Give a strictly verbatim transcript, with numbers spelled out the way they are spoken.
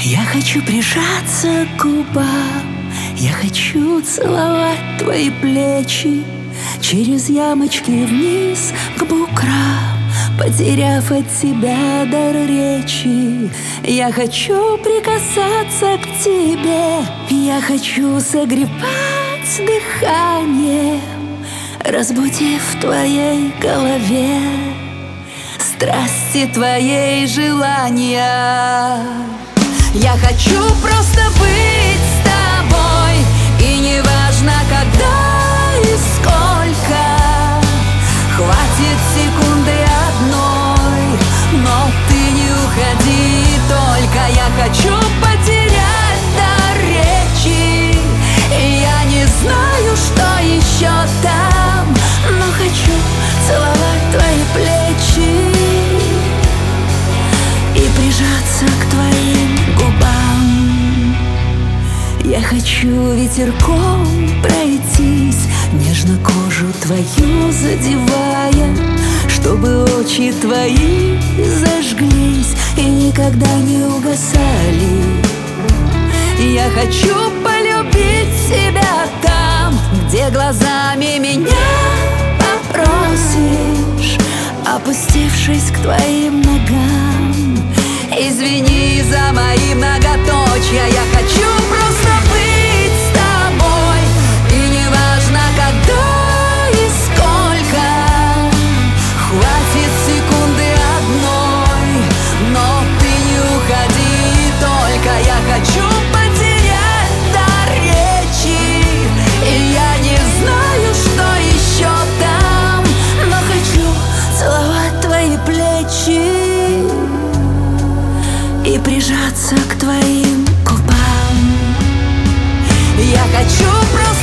Я хочу прижаться к губам, я хочу целовать твои плечи, через ямочки вниз к букрам, потеряв от тебя дар речи. Я хочу прикасаться к тебе, я хочу согревать дыханием, разбудив в твоей голове страсти твоей желания. Я хочу просто быть с тобой, и не важно когда и сколько. Хватит секунды одной, но ты не уходи только. Я хочу потерять дар речи, и я не знаю, что еще там, но хочу целовать твои плечи и прижаться к твоим губам. Я хочу ветерком пройтись, нежно кожу твою задевая, чтобы очи твои зажглись и никогда не угасали. Я хочу полюбить себя там, где глазами меня попросишь, опустившись к твоим ногам. Извини за мои многоточия, я хочу просто быть с тобой, и не важно когда и сколько. Хватит секунды одной, но ты не уходи только. Я хочу потерять дар речи, и я не знаю, что еще там, но хочу целовать твои плечи и прижаться к твоим губам. Я хочу просто